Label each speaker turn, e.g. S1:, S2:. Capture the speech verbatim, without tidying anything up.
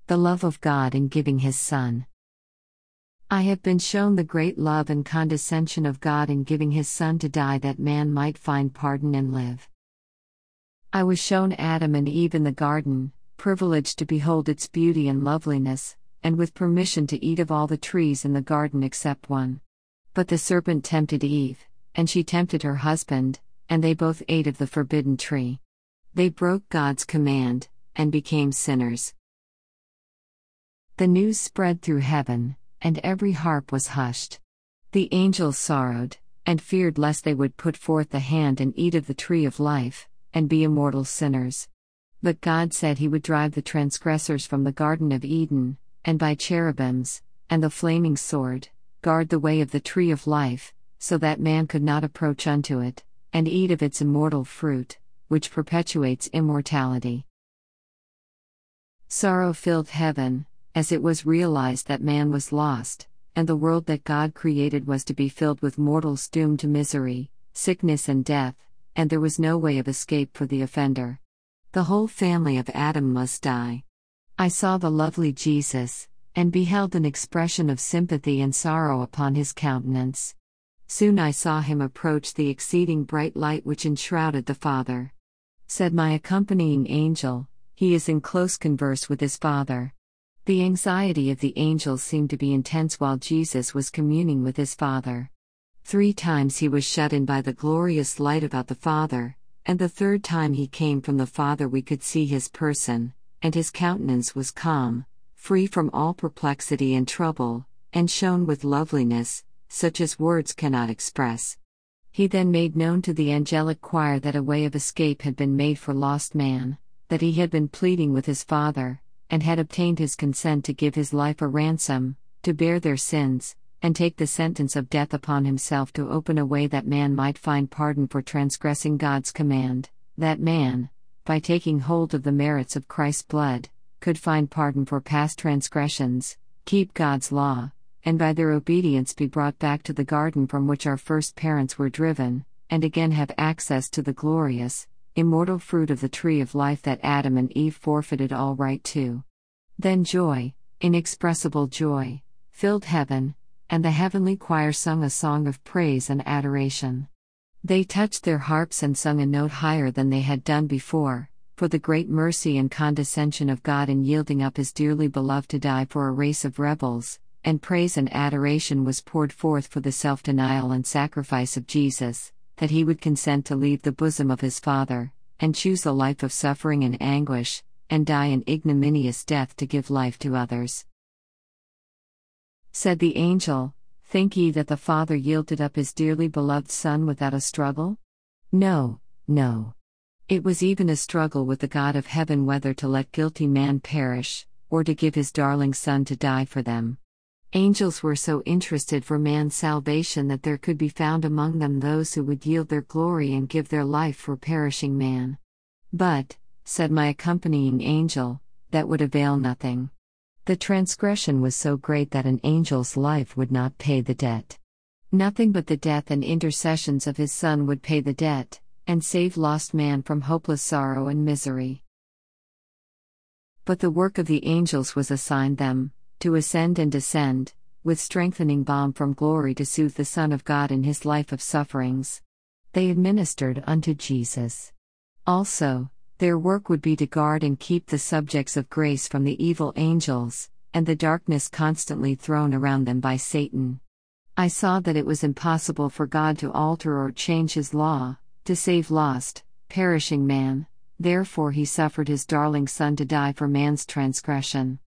S1: The love of God in giving His Son. I have been shown the great love and condescension of God in giving His Son to die that man might find pardon and live. I was shown Adam and Eve in the garden, privileged to behold its beauty and loveliness, and with permission to eat of all the trees in the garden except one. But the serpent tempted Eve, and she tempted her husband, and they both ate of the forbidden tree. They broke God's command, and became sinners. The news spread through heaven, and every harp was hushed. The angels sorrowed, and feared lest they would put forth the hand and eat of the tree of life, and be immortal sinners. But God said He would drive the transgressors from the Garden of Eden, and by cherubims, and the flaming sword, guard the way of the tree of life, so that man could not approach unto it, and eat of its immortal fruit, which perpetuates immortality. Sorrow filled heaven, as it was realized that man was lost, and the world that God created was to be filled with mortals doomed to misery, sickness and death, and there was no way of escape for the offender. The whole family of Adam must die. I saw the lovely Jesus, and beheld an expression of sympathy and sorrow upon His countenance. Soon I saw Him approach the exceeding bright light which enshrouded the Father. Said my accompanying angel, He is in close converse with His Father. The anxiety of the angels seemed to be intense while Jesus was communing with His Father. Three times He was shut in by the glorious light about the Father, and the third time He came from the Father we could see His person, and His countenance was calm, free from all perplexity and trouble, and shone with loveliness, such as words cannot express. He then made known to the angelic choir that a way of escape had been made for lost man, that He had been pleading with His Father, and had obtained His consent to give His life a ransom, to bear their sins, and take the sentence of death upon Himself to open a way that man might find pardon for transgressing God's command, that man, by taking hold of the merits of Christ's blood, could find pardon for past transgressions, keep God's law, and by their obedience be brought back to the garden from which our first parents were driven, and again have access to the glorious, immortal fruit of the tree of life that Adam and Eve forfeited all right to. Then joy, inexpressible joy, filled heaven, and the heavenly choir sung a song of praise and adoration. They touched their harps and sung a note higher than they had done before, for the great mercy and condescension of God in yielding up His dearly beloved to die for a race of rebels, and praise and adoration was poured forth for the self-denial and sacrifice of Jesus, that He would consent to leave the bosom of His Father, and choose a life of suffering and anguish, and die an ignominious death to give life to others. Said the angel, Think ye that the Father yielded up His dearly beloved Son without a struggle? No, no. It was even a struggle with the God of heaven whether to let guilty man perish, or to give His darling Son to die for them. Angels were so interested for man's salvation that there could be found among them those who would yield their glory and give their life for perishing man. But, said my accompanying angel, that would avail nothing. The transgression was so great that an angel's life would not pay the debt. Nothing but the death and intercessions of His Son would pay the debt, and save lost man from hopeless sorrow and misery. But the work of the angels was assigned them, to ascend and descend, with strengthening balm from glory to soothe the Son of God in His life of sufferings. They administered unto Jesus. Also, their work would be to guard and keep the subjects of grace from the evil angels, and the darkness constantly thrown around them by Satan. I saw that it was impossible for God to alter or change His law, to save lost, perishing man, therefore He suffered His darling Son to die for man's transgression.